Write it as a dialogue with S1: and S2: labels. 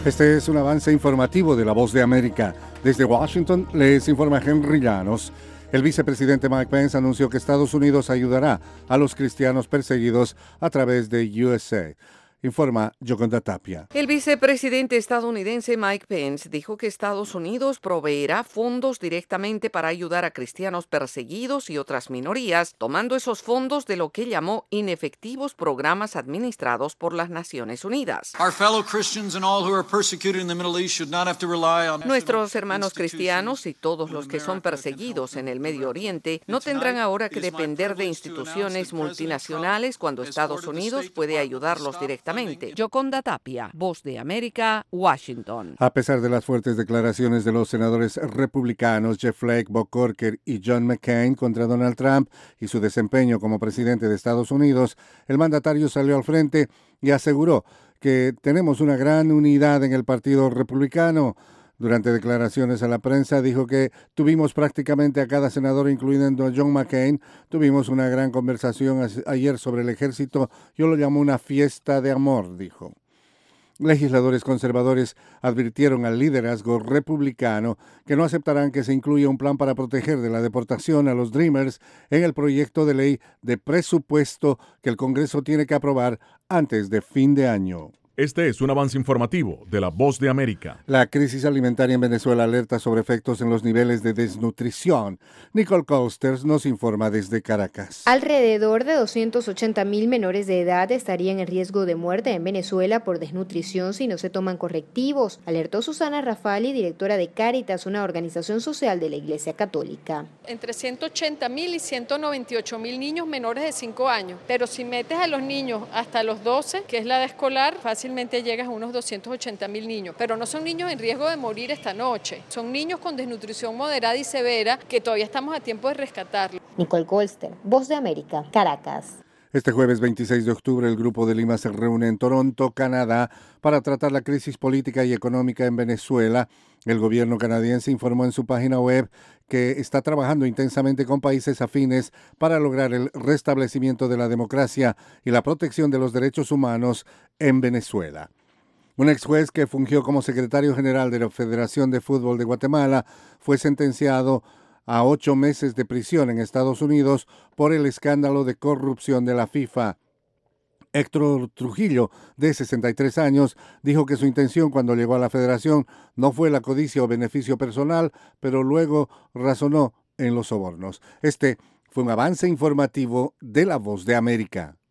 S1: Este es un avance informativo de La Voz de América. Desde Washington les informa Henry Llanos. El vicepresidente Mike Pence anunció que Estados Unidos ayudará a los cristianos perseguidos a través de USA. Informa Yoconda Tapia.
S2: El vicepresidente estadounidense Mike Pence dijo que Estados Unidos proveerá fondos directamente para ayudar a cristianos perseguidos y otras minorías, tomando esos fondos de lo que llamó inefectivos programas administrados por las Naciones Unidas. Nuestros hermanos cristianos y todos los que son perseguidos en el Medio Oriente no tendrán ahora que depender de instituciones multinacionales cuando Estados Unidos puede ayudarlos directamente. Yoconda Tapia, Voz de América, Washington.
S1: A pesar de las fuertes declaraciones de los senadores republicanos Jeff Flake, Bob Corker y John McCain contra Donald Trump y su desempeño como presidente de Estados Unidos, el mandatario salió al frente y aseguró que tenemos una gran unidad en el Partido Republicano. Durante declaraciones a la prensa dijo que tuvimos prácticamente a cada senador, incluyendo a John McCain. Tuvimos una gran conversación ayer sobre el ejército. Yo lo llamo una fiesta de amor, dijo. Legisladores conservadores advirtieron al liderazgo republicano que no aceptarán que se incluya un plan para proteger de la deportación a los Dreamers en el proyecto de ley de presupuesto que el Congreso tiene que aprobar antes de fin de año.
S3: Este es un avance informativo de La Voz de América.
S1: La crisis alimentaria en Venezuela alerta sobre efectos en los niveles de desnutrición. Nicole Coasters nos informa desde Caracas.
S4: Alrededor de 280.000 menores de edad estarían en riesgo de muerte en Venezuela por desnutrición si no se toman correctivos, alertó Susana Rafali, directora de Cáritas, una organización social de la Iglesia Católica.
S5: Entre 180.000 y 198.000 niños menores de 5 años, pero si metes a los niños hasta los 12, que es la edad escolar, fácilmente llegas a unos 280.000 niños, pero no son niños en riesgo de morir esta noche, son niños con desnutrición moderada y severa que todavía estamos a tiempo de rescatarlos.
S4: Nicole Colster, Voz de América, Caracas.
S1: Este jueves 26 de octubre el Grupo de Lima se reúne en Toronto, Canadá, para tratar la crisis política y económica en Venezuela. El gobierno canadiense informó en su página web que está trabajando intensamente con países afines para lograr el restablecimiento de la democracia y la protección de los derechos humanos en Venezuela. Un ex juez que fungió como secretario general de la Federación de Fútbol de Guatemala fue sentenciado a 8 meses de prisión en Estados Unidos por el escándalo de corrupción de la FIFA. Héctor Trujillo, de 63 años, dijo que su intención cuando llegó a la federación no fue la codicia o beneficio personal, pero luego razonó en los sobornos. Este fue un avance informativo de La Voz de América.